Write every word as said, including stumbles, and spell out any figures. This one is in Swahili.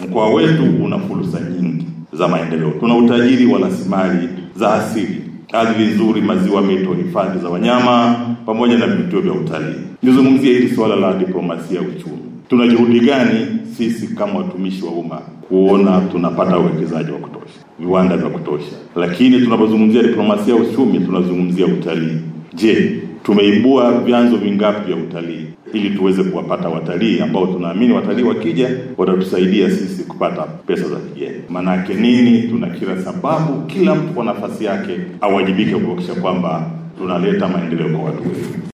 Mkoa wetu una fursa nyingi za maendeleo. Tuna utajiri wa rasilimali za asili, ardhi nzuri, maziwa, mito, hifadhi za wanyama pamoja na vivutio vya utalii. Nizungumzie hili swala la diplomasia ya uchumi. Tuna juhudi gani sisi kama watumishi wa umma kuona tunapata uwekezaji wa kutosha, viwanda vya kutosha? Lakini tunapozungumzia diplomasia ya uchumi tunazungumzia utalii. Je, tumeibua vyanzo vingapi vya utalii ili tuweze kuwapata watalii ambao tunaamini watalii wakija watatusaidia sisi kupata pesa za kigeni? Manake nini? Tuna kila sababu, kila mtu kwa nafasi yake awajibike kuhakikisha kwamba tunaleta maendeleo kwa watu wetu.